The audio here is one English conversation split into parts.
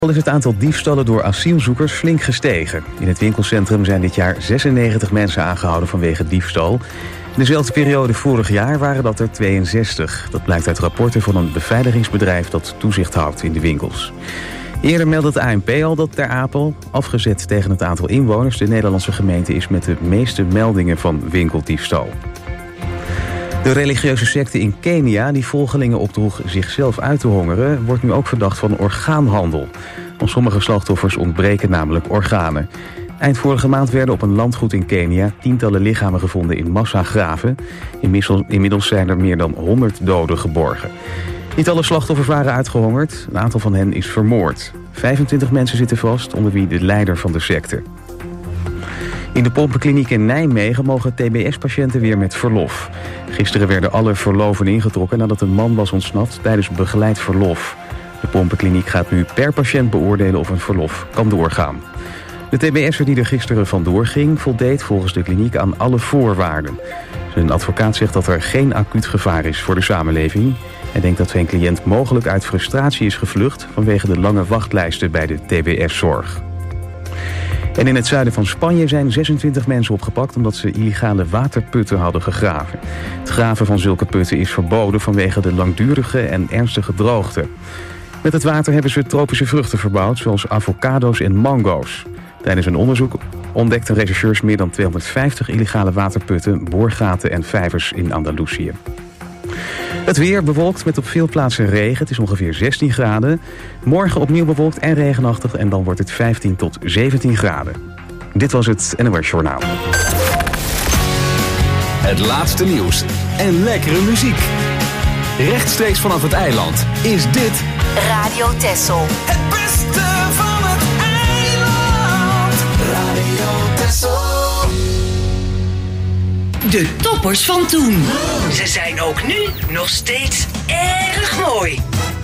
Al is het aantal diefstallen door asielzoekers flink gestegen. In het winkelcentrum zijn dit jaar 96 mensen aangehouden vanwege diefstal. In dezelfde periode vorig jaar waren dat er 62. Dat blijkt uit rapporten van een beveiligingsbedrijf dat toezicht houdt in de winkels. Eerder meldde het ANP al dat Ter Apel, afgezet tegen het aantal inwoners, de Nederlandse gemeente is met de meeste meldingen van winkeldiefstal. De religieuze secte in Kenia, die volgelingen opdroeg zichzelf uit te hongeren, wordt nu ook verdacht van orgaanhandel. Van sommige slachtoffers ontbreken namelijk organen. Eind vorige maand werden op een landgoed in Kenia tientallen lichamen gevonden in massagraven. Inmiddels zijn er meer dan 100 doden geborgen. Niet alle slachtoffers waren uitgehongerd. Een aantal van hen is vermoord. 25 mensen zitten vast, onder wie de leider van de secte. In de pompenkliniek in Nijmegen mogen TBS-patiënten weer met verlof. Gisteren werden alle verloven ingetrokken nadat een man was ontsnapt tijdens begeleid verlof. De pompenkliniek gaat nu per patiënt beoordelen of een verlof kan doorgaan. De TBS'er die er gisteren vandoor ging voldeed volgens de kliniek aan alle voorwaarden. Zijn advocaat zegt dat er geen acuut gevaar is voor de samenleving. Hij denkt dat zijn cliënt mogelijk uit frustratie is gevlucht vanwege de lange wachtlijsten bij de TBS-zorg. En in het zuiden van Spanje zijn 26 mensen opgepakt omdat ze illegale waterputten hadden gegraven. Het graven van zulke putten is verboden vanwege de langdurige en ernstige droogte. Met het water hebben ze tropische vruchten verbouwd, zoals avocado's en mango's. Tijdens een onderzoek ontdekten rechercheurs meer dan 250 illegale waterputten, boorgaten en vijvers in Andalusië. Het weer bewolkt met op veel plaatsen regen. Het is ongeveer 16 graden. Morgen opnieuw bewolkt en regenachtig en dan wordt het 15 tot 17 graden. Dit was het NOS Journaal. Het laatste nieuws en lekkere muziek. Rechtstreeks vanaf het eiland is dit Radio Texel. Het beste van het eiland. Radio Texel. De toppers van toen. Ze zijn ook nu nog steeds erg mooi.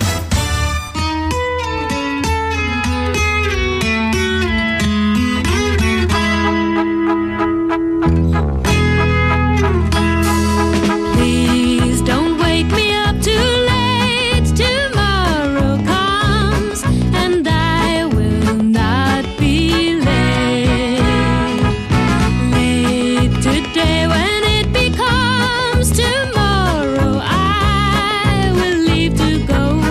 Please don't wake me up too late. Tomorrow comes and I will not be late. Late today when tomorrow I will leave to go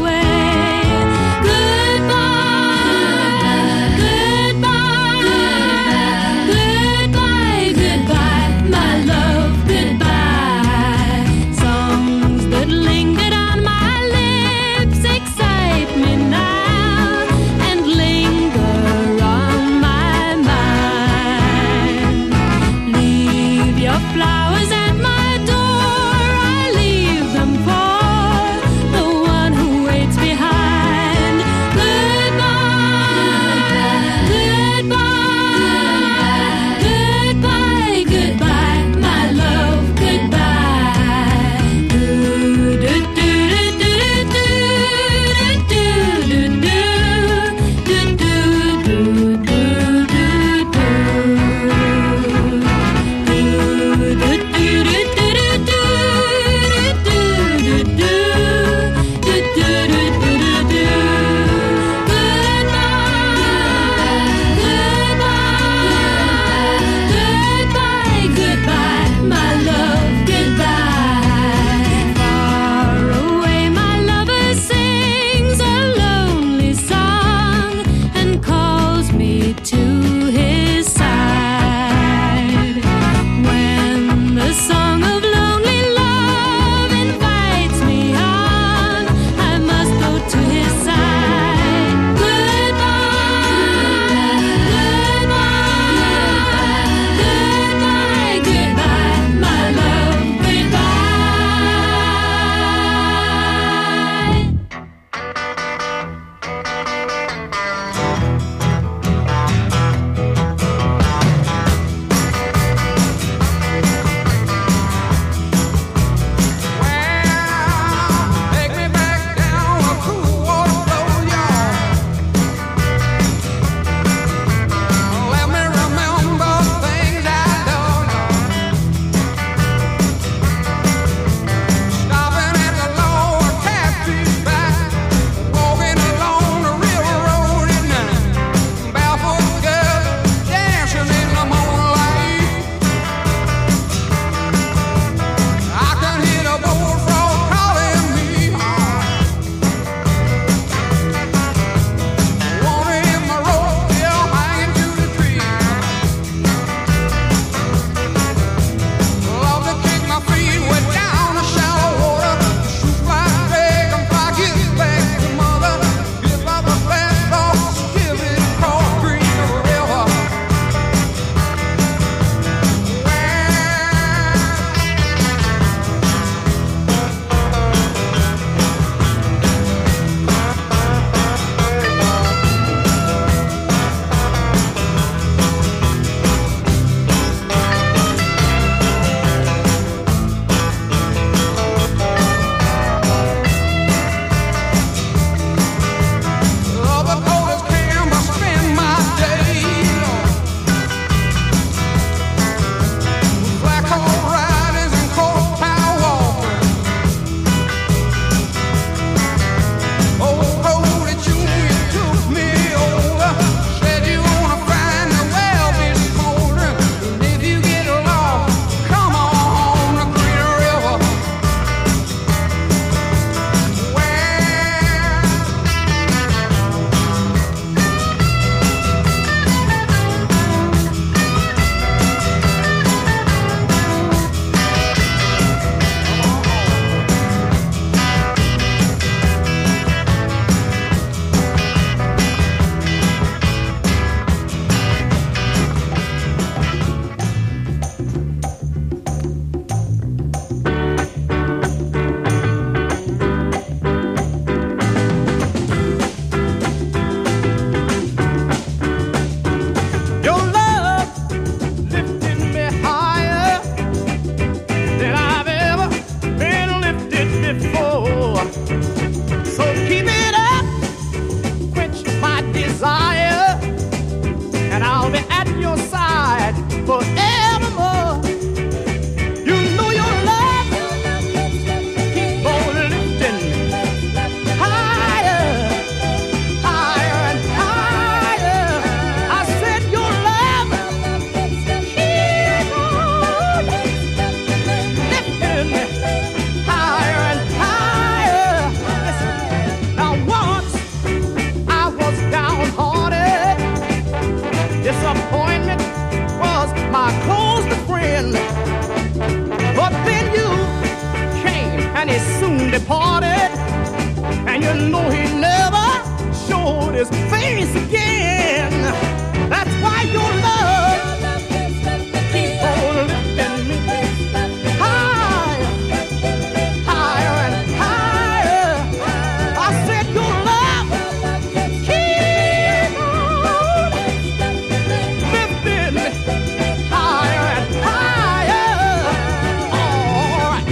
desire, and I'll be at your side forevermore. You know your love keep on lifting higher, higher and higher. I said your love keep on lifting higher and higher. Listen, now once I was downhearted. Disappointment was my closest friend. But then you came and he soon departed. And you know he never showed his face again. That's why your love keep on lifting me higher, higher and higher. I said your love keep on lifting me higher and higher. All right.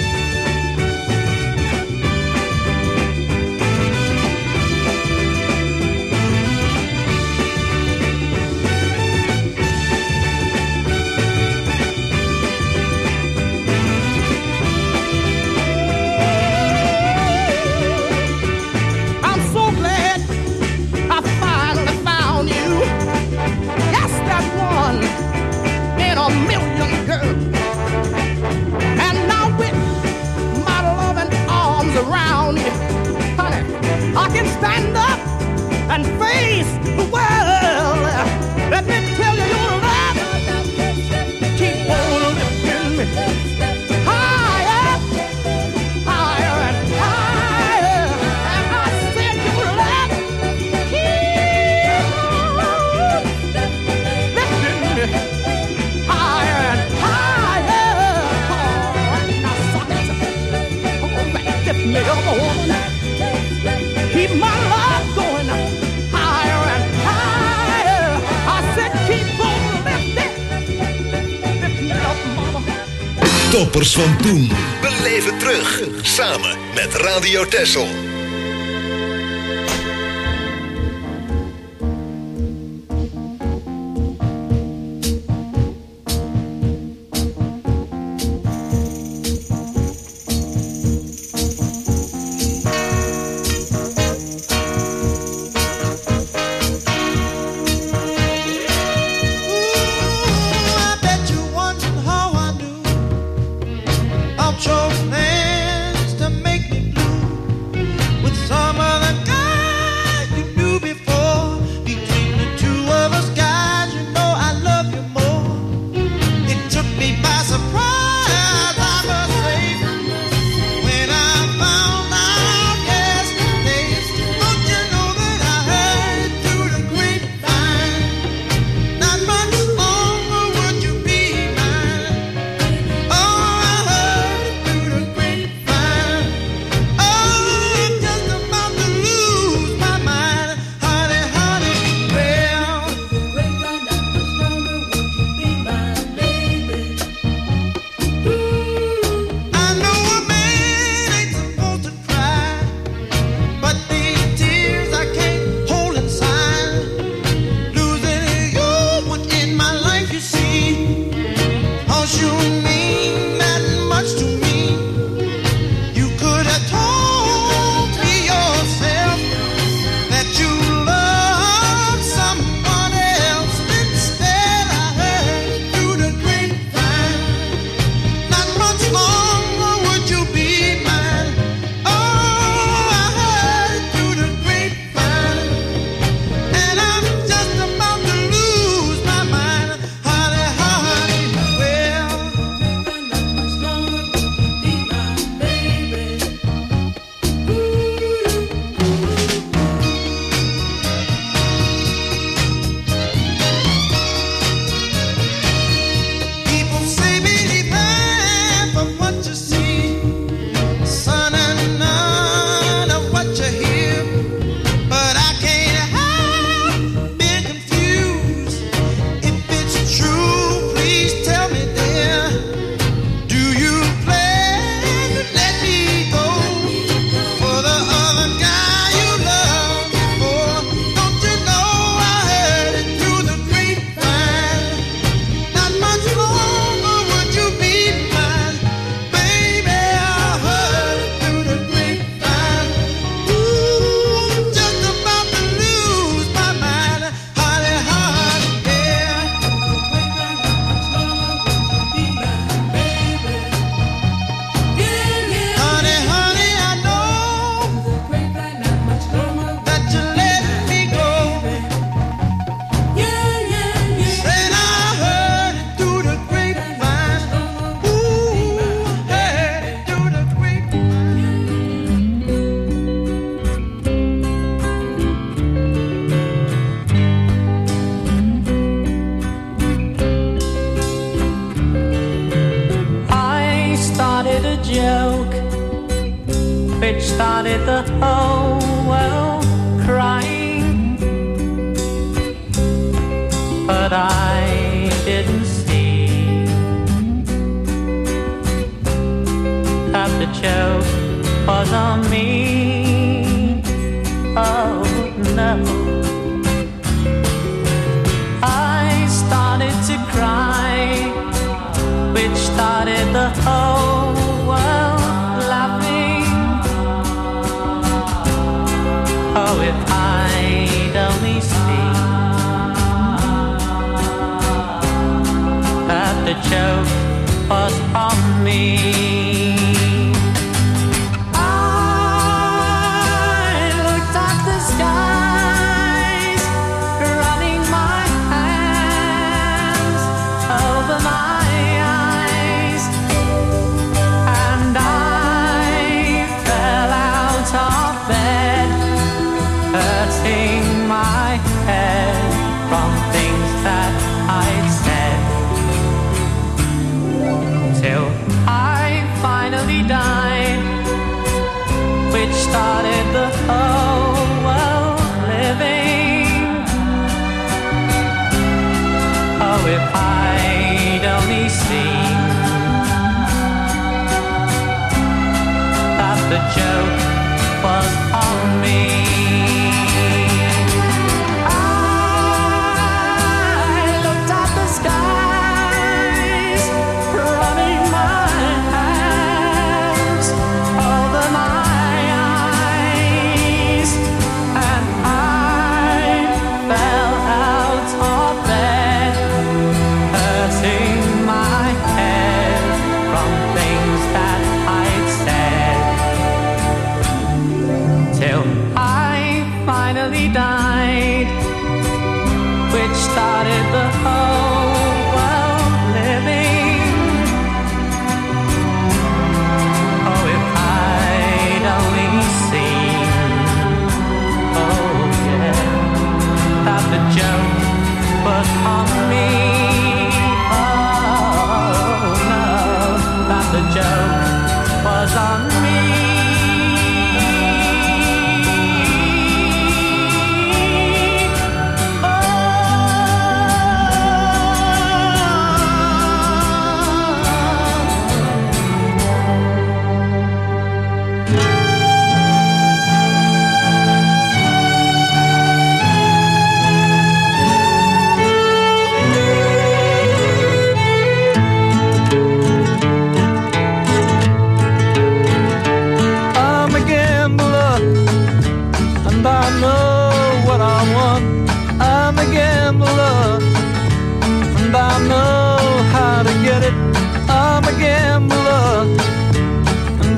I'm so glad I finally found you. Yes, that one in a million, girl. And now with my loving arms around you, honey, I can stand up and face the world. Let me tell you, your love keep on lifting me higher, higher and higher. And I said your love keep on lifting me higher and higher. All right, now suck it. All right, lift me up, woman. Keep my love going higher and higher. I said keep on lifting. Lift me up, mama. Toppers van toen. Beleef het terug. Samen met Radio Texel. I bet you wondered how I knew. I'll chose plans to make me blue.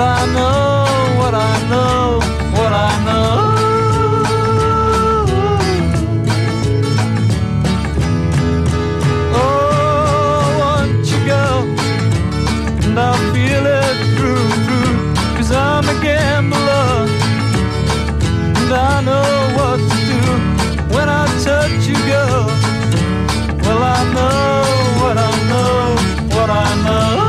I know what I know, what I know. Oh, I want you, girl, and I feel it through, 'cause I'm a gambler, and I know what to do when I touch you, girl. Well, I know what I know, what I know.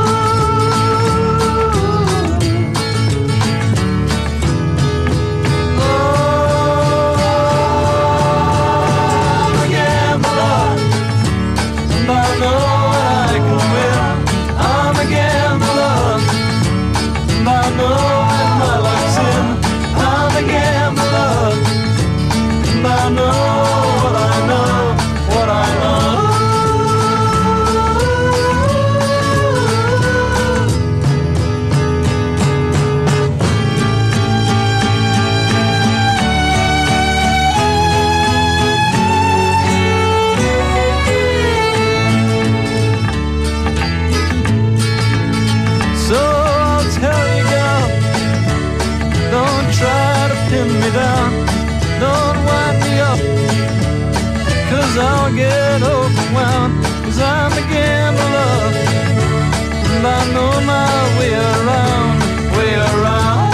I'll get overwhelmed, 'cause I'm a gambler, and I know my way around, way around.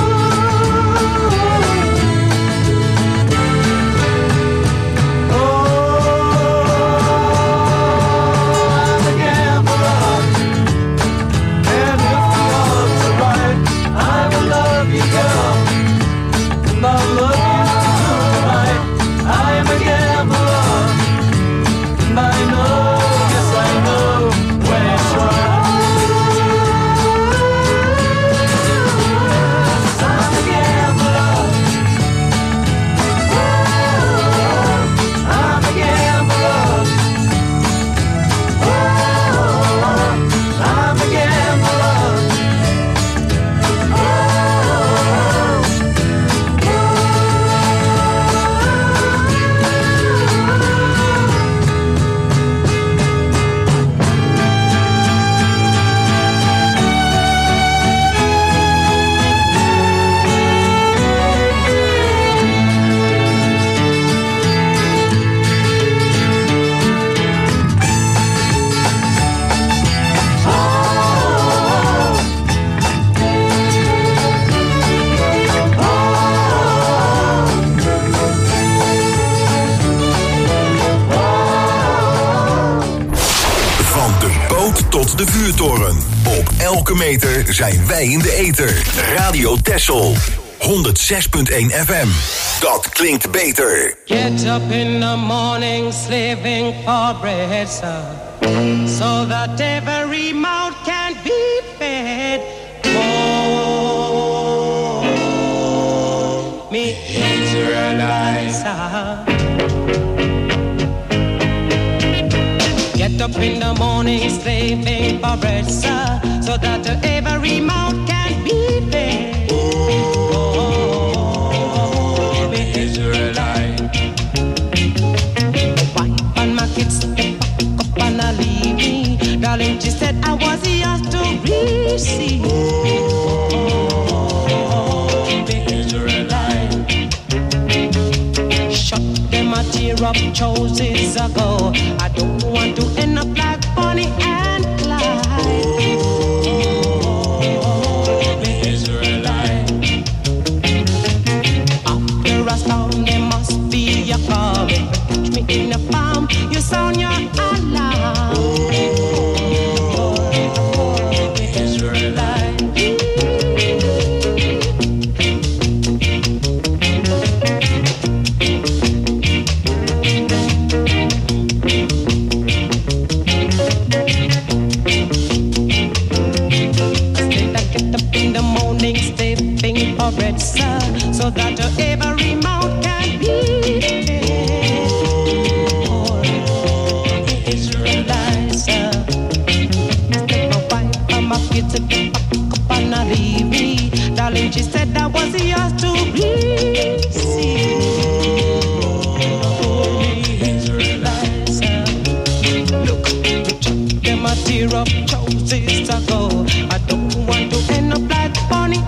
De vuurtoren. Op elke meter zijn wij in de ether. Radio Texel. 106.1 FM. Dat klinkt beter. Get up in the morning, slaving for bread, sir, so that every mouth can be fed. Oh, me Israelites, get up in the morning, slaving for bread, sir, so that every mouth can be fed. Oh, me Israelite. Wife and my kids, they pack up and I leave me. Darling, she said I was yours to receive. Oh, me Israelite. Shut them a tear up choices ago. I don't want to end up like Bonnie and Clyde. Oh, me Israelite. After a storm, there must be a calm. If you catch me in a farm, you sound your alarm. Oh, me Israelite. Bread, sir, so that every mouth can be fed. Oh, Israelites, sir. Step my wife and my kids to get back up and I leave me. Darling, she said I was yours to receive. Oh, Israelites, sir. Look, them a tear up choices ago. I don't want to end up like Bonnie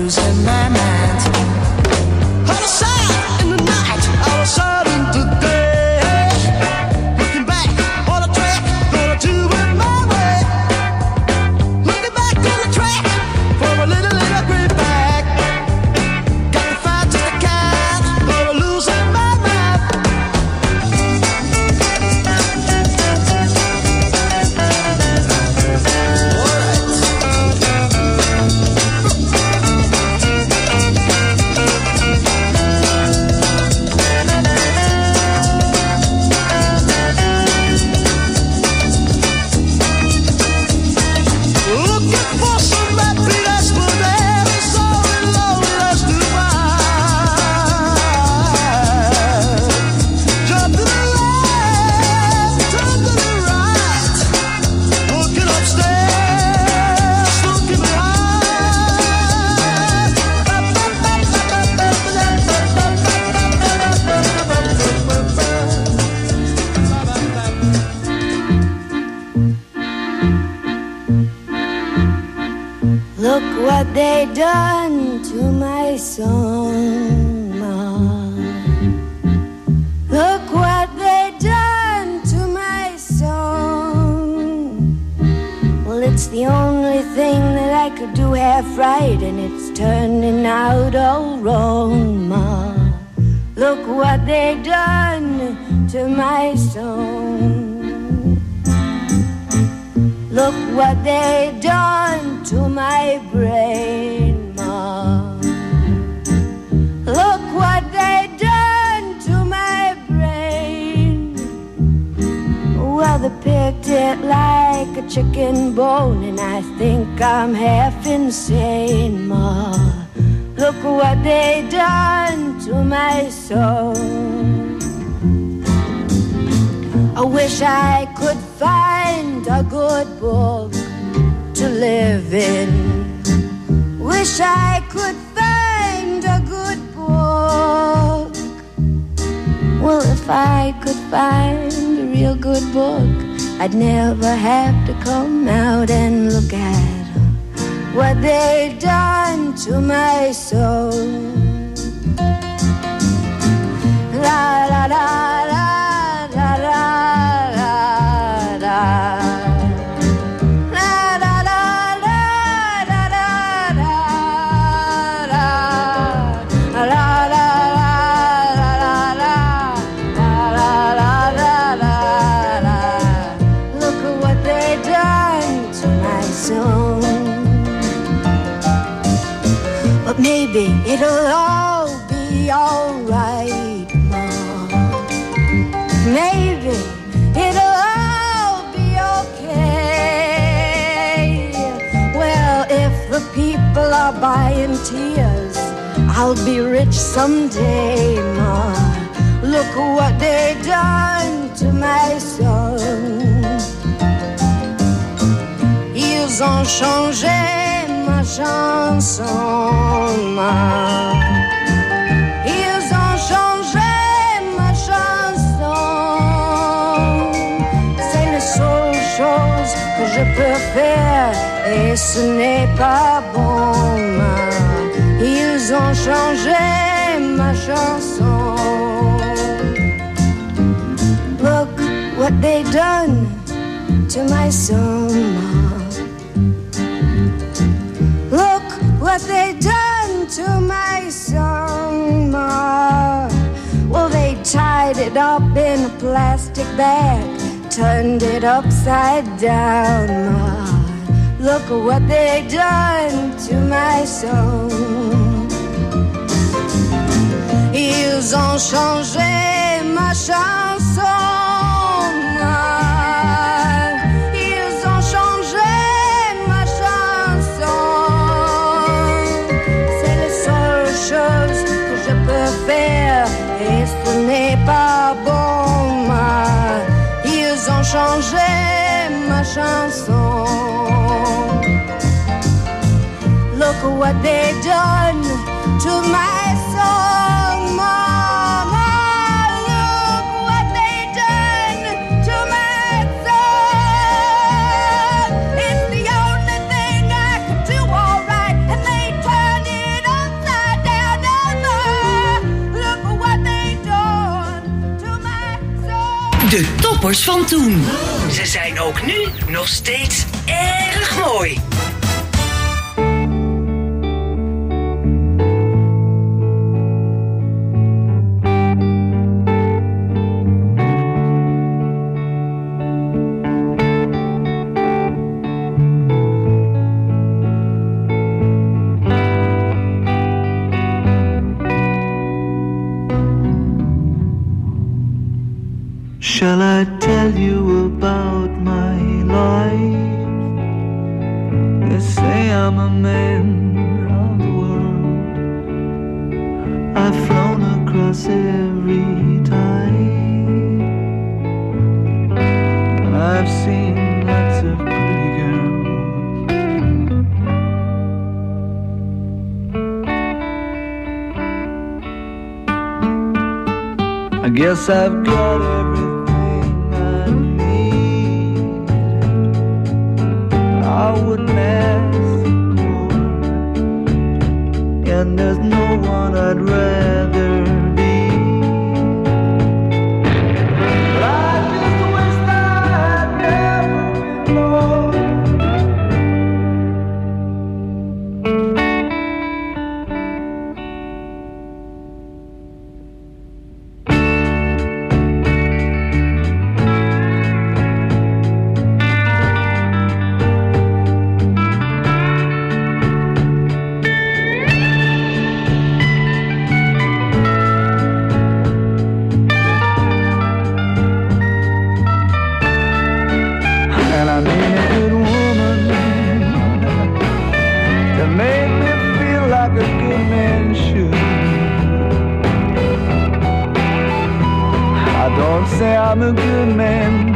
losing my mind. Out of sight in the night, out of sight in the day. Looking back on the track, gonna do it my way. Looking back on the track for a little greenback. Got to find just the kind of losing my mind. Looking for some happiness, but there is so loneliness to find. Jump to the left, turn to the right. Looking upstairs, looking Look what they done to my song, Ma. Look what they done to my song. Well, it's the only thing that I could do half right, and it's turning out all wrong, Ma. Look what they done to my song. Look what they done to my brain, Ma. Look what they done to my brain. Well, they picked it like a chicken bone, and I think I'm half insane, Ma. Look what they done to my soul. I wish I could find a good book to live in. Wish I could find a good book. Well, if I could find a real good book, I'd never have to come out and look at what they done to my soul. La la la la. La la la la. La la la la la la la. La la la la la. La la la la. Look at what they done to my soul. But maybe it'll all be alright, Mom. Maybe it'll all be okay. Well, if the people are buying tears, I'll be rich someday, Ma. Look what they done to my soul. Ils ont changé ma chanson, Ma. Ils ont changé ma chanson. C'est la seule chose que je peux faire, et ce n'est pas bon, Ma. Ils ont changé ma chanson. Look what they done to my song, Ma. Look what they done to my song, Ma. Well, they tied it up in a plastic bag, turned it upside down, Ma. Look at what they done to my song. Ils ont changé ma chanson, Ma. Ils ont changé ma chanson. C'est la seule chose que je peux faire, et ce n'est pas bon, Ma. Ils ont changé ma chanson. Look at what they done to my song, Mama. Look what they done to my song. It's the only thing I could do all right, and they turned it De toppers van toen. Ze zijn ook nu nog steeds erg mooi. Shall I tell you about my life? They say I'm a man of the world. I've flown across every tide. I've seen lots of pretty girls. I guess I've got everything I wouldn't ask for, and there's no one I'd rather be. But I just wish that I'd never been born. Say I'm a good man,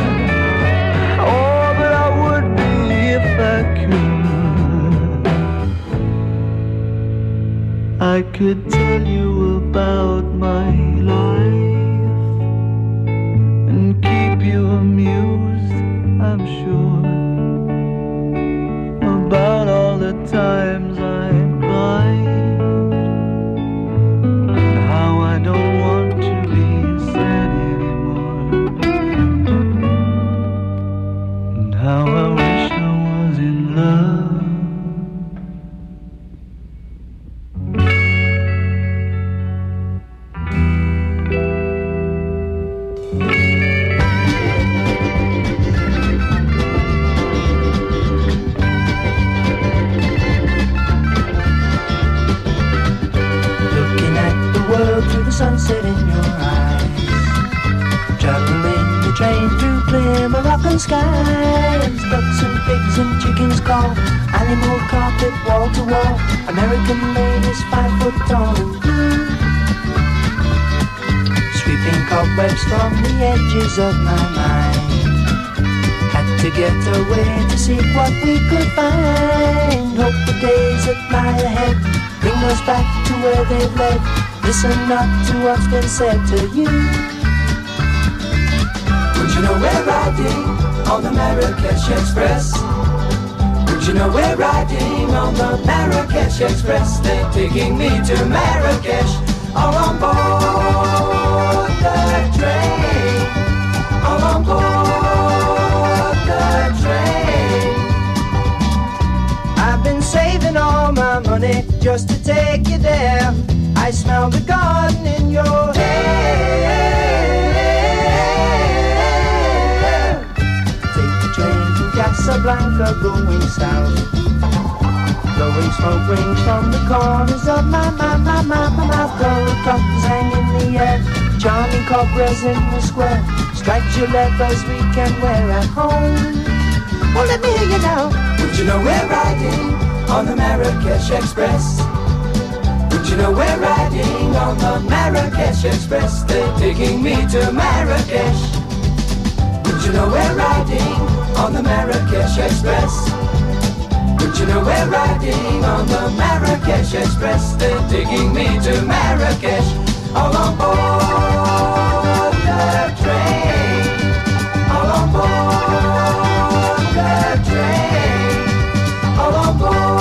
oh, but I would be if I could. I could tell you about my life and keep you amused, I'm sure, about all the times I cried and how I don't want to be sad and how I wish I was in love. Sunset in your eyes, traveling the train through clear Moroccan skies. Ducks and pigs and chickens call, animal carpet wall to wall. American ladies 5 foot tall and blue, sweeping cobwebs from the edges of my mind. Had to get away to see what we could find. Hope the days that lie ahead bring us back to where they've led. Listen not to what's been said to you. Would you know we're riding on the Marrakesh Express? Would you know we're riding on the Marrakesh Express? They're taking me to Marrakesh, all on board the train, all on board the train. I've been saving all my money just to take you there. I smell the garden in your hair. Take the train to Casablanca going south. Blowing smoke rings from the corners of my mouth. Gold coffers hang in the air, charming cobras in the square. Striped Gillettes we can wear at home. Well, let me hear you now. Would you know we're riding on the Marrakesh Express? Would you know we're riding on the Marrakesh Express? They're taking me to Marrakesh. Would you know we're riding on the Marrakesh Express? Would you know we're riding on the Marrakesh Express? They're taking me to Marrakesh, all on board the train, all on board the train, all on board.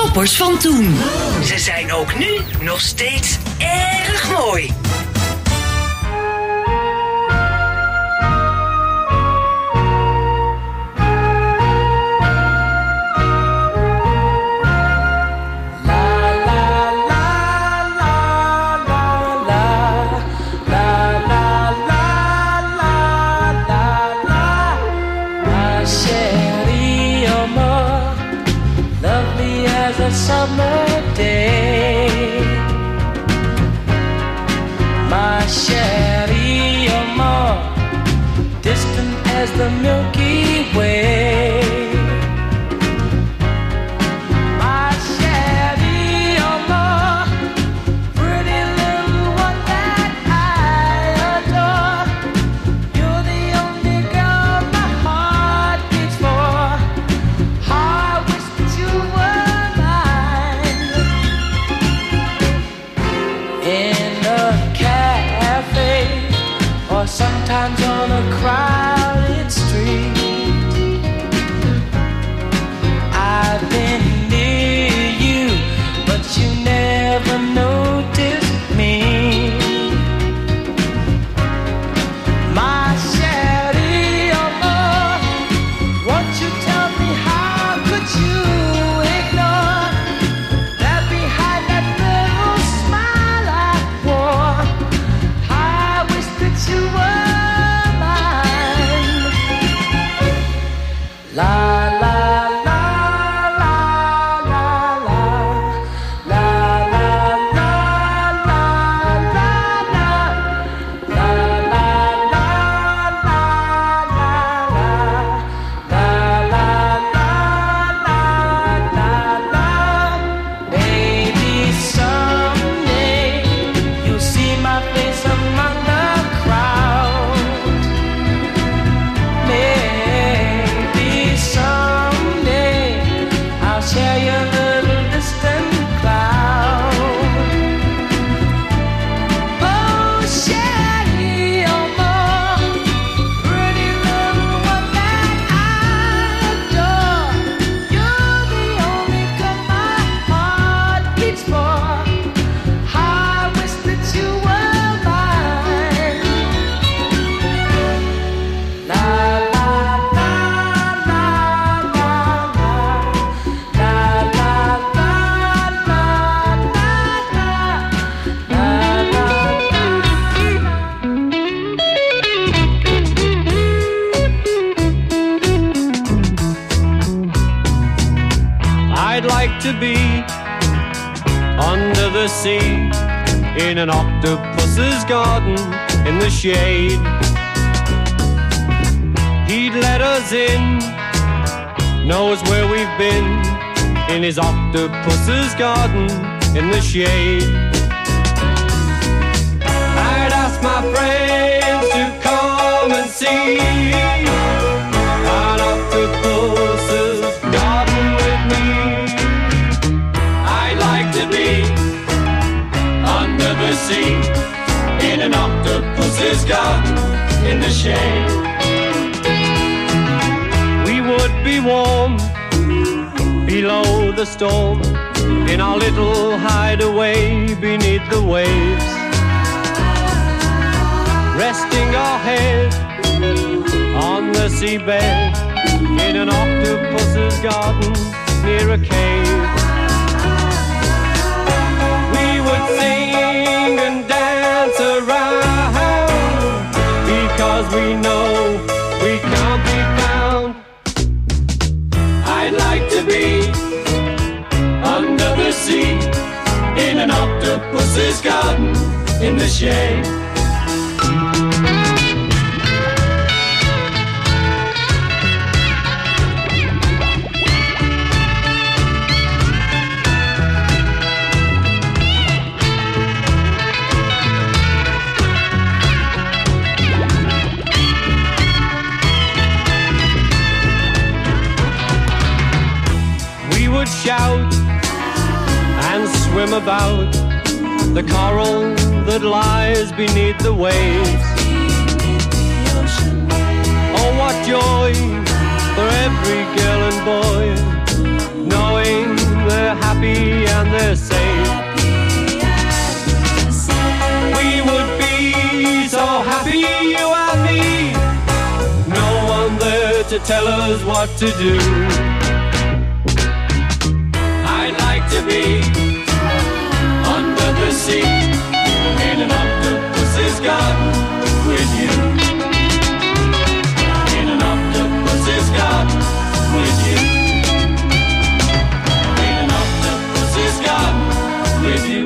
toppers van toen. Ze zijn ook nu nog steeds erg mooi. Summer day, my Sherry, you're more distant as the Milky Way. My Sherry, you're more pretty little one that I adore. You're the only girl my heart beats for. I wish that you were in a cafe, or sometimes on a crowded street. I've been near you, but you never noticed me. My Sherry, oh, won't you tell me how could you ignore that behind that little smile I wore? I wish that you were mine. La la la la la la la la la Maybe someday you'll see my face among the crowd. Maybe someday I'll share your little distant cloud. Oh, Sherry, oh, more pretty little one that I adore. You're the only girl my heart beats for. I wish that you were mine. La la la la la la la I'd like to be under the sea in an octopus's garden in the shade. He'd let us in, knows where we've been in his octopus's garden in the shade. I'd ask my friends to come and see an octopus's garden with me. I'd like to be under the sea in an octopus's garden in the shade. We would be warm below the storm in our little hideaway beneath the waves, resting our head on the seabed in an octopus's garden near a cave. We would sing and dance around because we know we can't be found. I'd like to be under the sea in an octopus's garden in the shade. Would shout and swim about the coral that lies beneath the waves. Oh, what joy for every girl and boy, knowing that they're happy and they're safe. We would be so happy, you and me. No one there to tell us what to do. I'd like to be under the sea in an octopus's garden with you. In an octopus's garden with you. In an octopus's garden with you.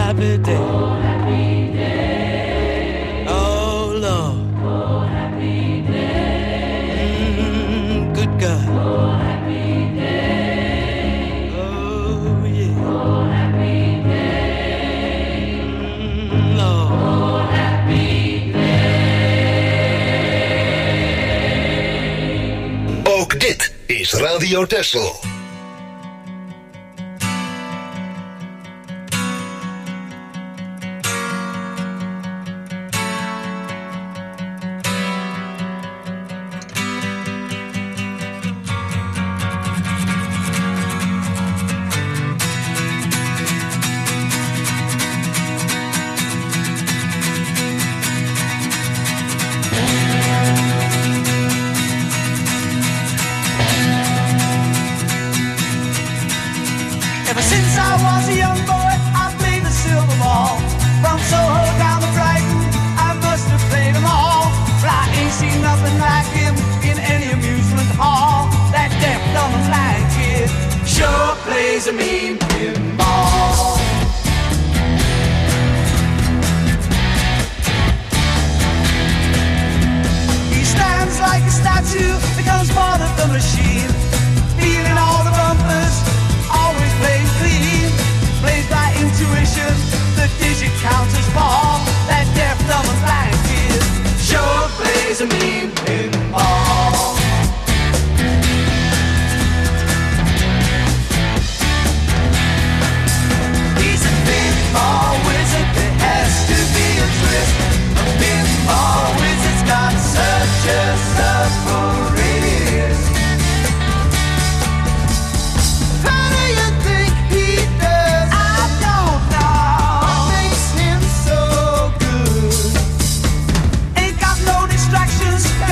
happy day. Oh, happy day. Oh, Lord. Oh, happy day. Good God. Oh, happy day. Oh, yeah. Oh, happy day. Lord. Oh, happy day. Ook dit is Radio Texel. Ever since I was a young boy, I played the silver ball. From Soho down to Brighton, I must have played them all. But I ain't seen nothing like him in any amusement hall. That deaf, dumb and blind kid sure plays a mean pinball. He stands like a statue, becomes part of the machine, feeling all the bumpers, always plays clean, plays by intuition, the digit counters fall. That deaf, dumb and blind kid sure plays a mean pinball. He's a pinball wizard, there has to be a twist. A pinball wizard's got such a supple wrist. How do you think he does? I don't know. What makes him so good? Ain't got no distractions,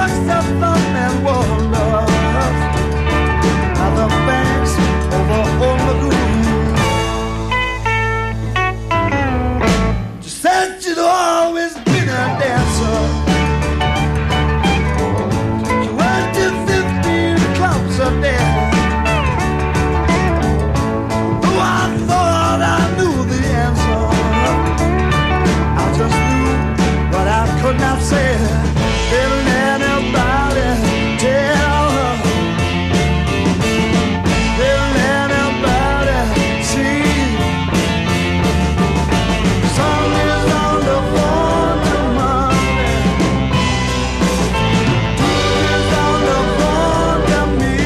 trucks of fun and wonders at the banks over Old Lagoon. She said she'd always been a dancer. She went to 15 clubs a day. Though I thought I knew the answer, I just knew what I could not say. Didn't anybody tell her? Didn't anybody see? Sun is on the phone to Monday. Moon is on the phone to me.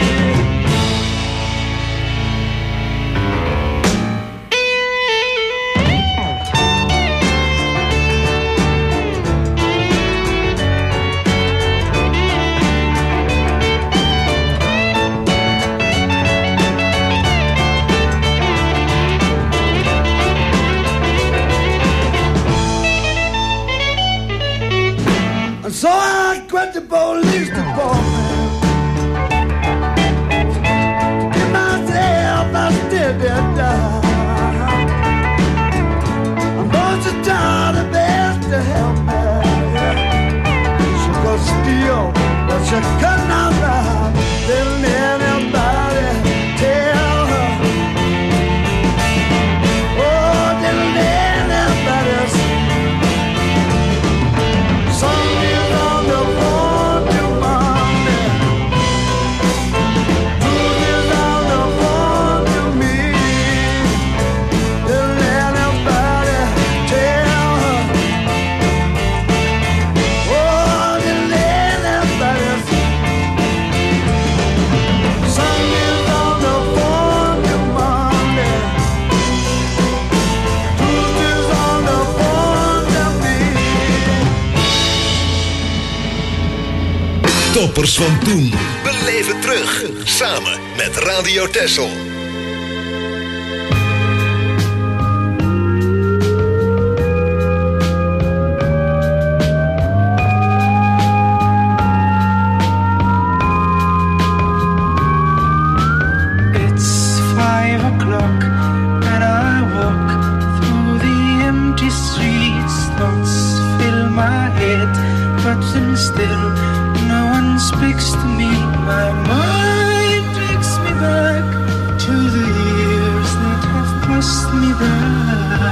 And so I quit the police department. Give myself a steady dive. I'm going to try the best to help me. She could steal, but she could not rob. Didn't anybody tell her? Oh, didn't anybody see? Sun is on the phone to Monday. Moon is on the phone to me. Didn't anybody tell her? Oh, didn't anybody see? Sun is on the phone to Monday. Moon is on the phone to me. Toppers van toen. Beleef het terug. Samen met Radio Texel. It's 5 o'clock and I walk through the empty streets. Thoughts fill my head, but then still no one speaks to me. My mind takes me back to the years that have passed me by.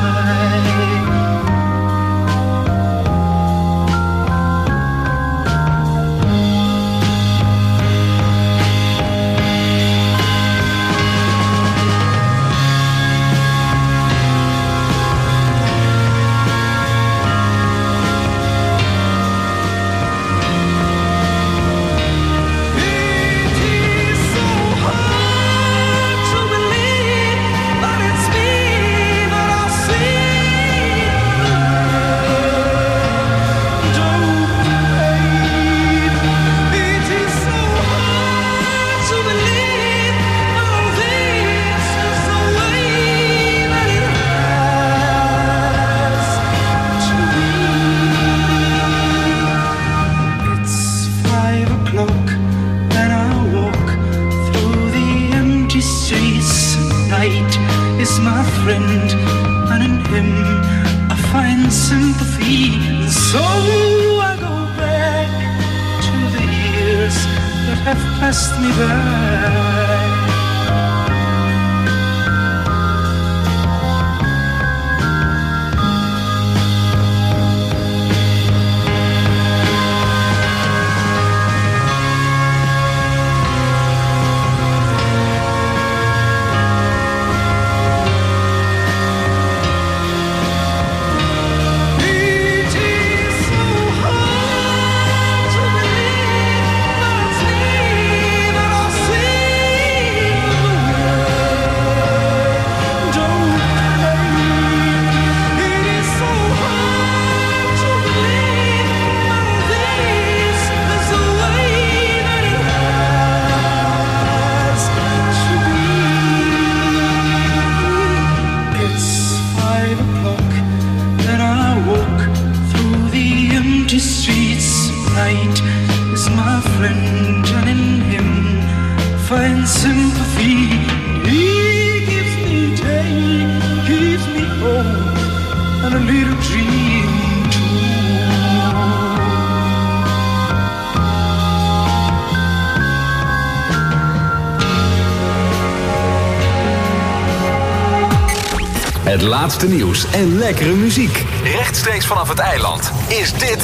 Is my friend, and in him I find sympathy. And so I go back to the years that have passed me by. friend, and in him find sympathy. He gives me day, gives me hope, and a little dream too. Het laatste nieuws en lekkere muziek. Rechtstreeks vanaf het eiland is dit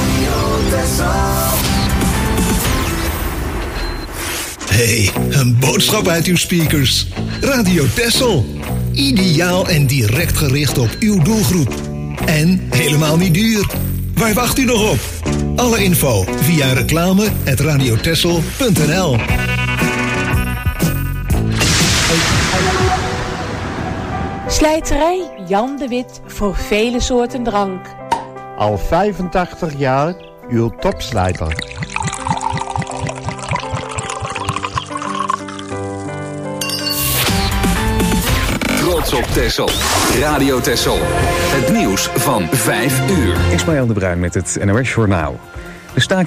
Hey, een boodschap uit uw speakers. Radio Texel. Ideaal en direct gericht op uw doelgroep. En helemaal niet duur. Waar wacht u nog op? Alle info via reclame@radiotexel.nl. Slijterij Jan de Wit voor vele soorten drank. Al 85 jaar uw topslijter. Trots op Texel. Radio Texel. Het nieuws van 5 uur. Ismaël de Bruin met het NOS Journaal. De